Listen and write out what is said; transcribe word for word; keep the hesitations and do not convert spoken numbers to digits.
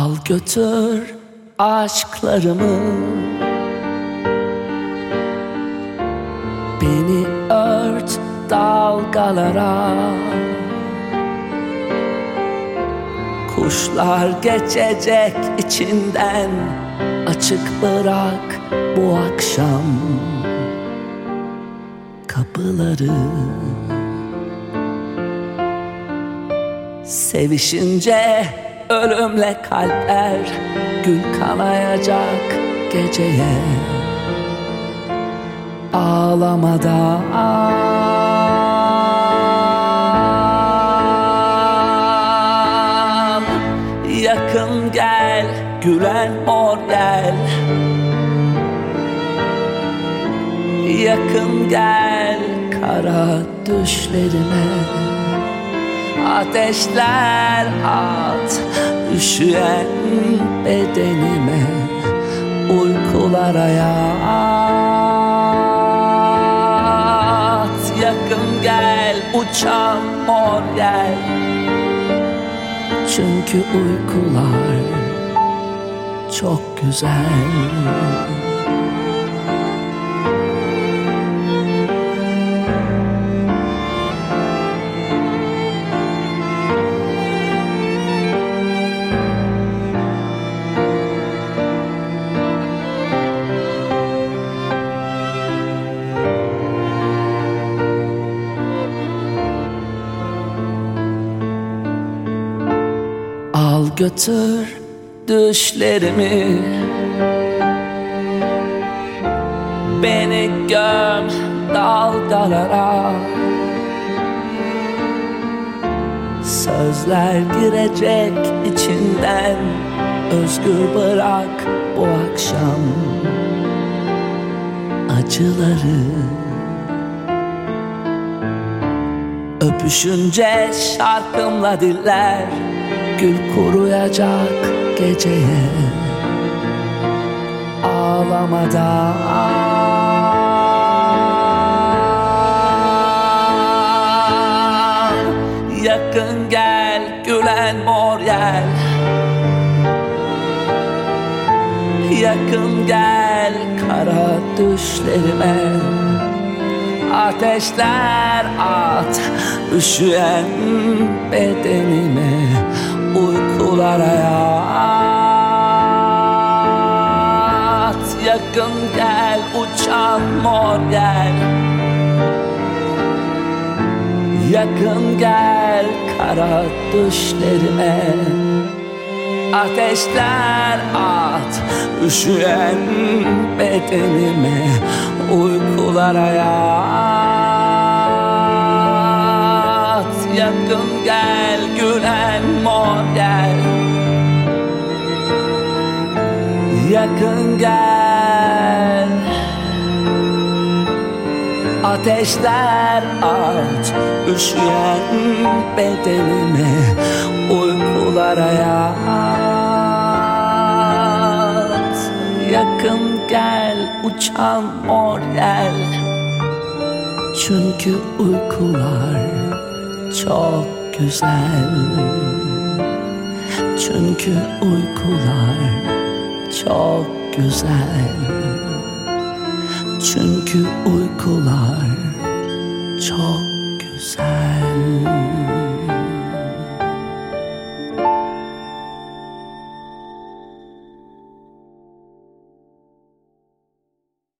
Al götür aşklarımı, beni ört dalgalara. Kuşlar geçecek içinden, açık bırak bu akşam kapıları. Sevişince ölümle kalpler gül kanayacak geceye. Ağlamadan yakın gel, gülen mor gel. Yakın gel kara düşlerime. Ateşler at üşüyen bedenime. Uykulara yat. Yakın gel, uçan mor gel. Çünkü uykular çok güzel. Al götür düşlerimi, beni göm dalgalara. Sözler girecek içinden, özgür bırak bu akşam acıları. Öpüşünce şarkımla diller gül kuruyacak geceye. Ağlamadan yakın gel, gülen mor gel. Yakın gel kara düşlerime. Ateşler at üşüyen bedenime. Uykulara yat. Yakın gel, uçan mor gel. Yakın gel kara düşlerime. Ateşler at üşüyen bedenime. Uykulara yat. Yakın gel, gülen mor gel. Yakın gel. Ateşler at üşüyen bedenime. Uykulara yat. Yakın gel, uçan mor gel. Çünkü uykular çok güzel. Çünkü uykular çok güzel. Çünkü uykular çok güzel.